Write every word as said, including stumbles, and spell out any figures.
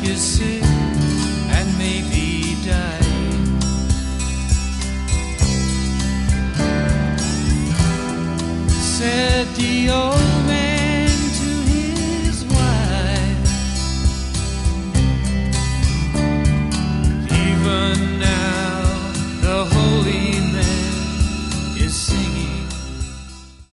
you're sick and maybe dying. Said the old